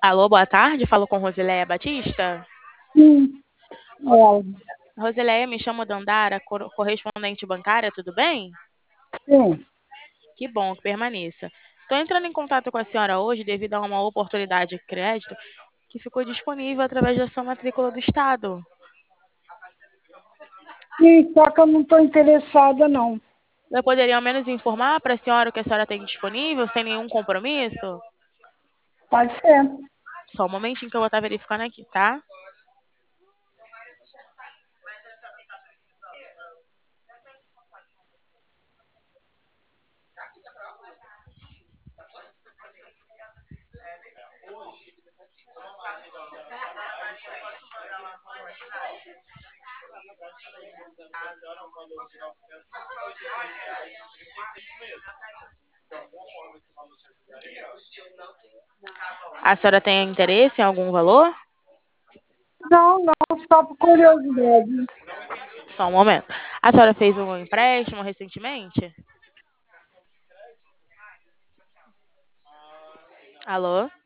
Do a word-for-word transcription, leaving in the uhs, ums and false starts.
Alô, boa tarde. Falo com Rosileia Batista. Sim, ela, Rosileia, me chamo Dandara, cor- correspondente bancária, tudo bem? sim. Que bom que permaneça. Estou entrando em contato com a senhora hoje devido a uma oportunidade de crédito que ficou disponível através da sua matrícula do Estado. Sim, só que eu não estou interessada, não. Eu poderia ao menos informar para a senhora o que a senhora tem disponível, sem nenhum compromisso? Pode ser. Só um momentinho que eu vou estar verificando aqui, tá? A senhora tem interesse em algum valor? Não, não, só por curiosidade. Só um momento. A senhora fez um empréstimo recentemente? Alô?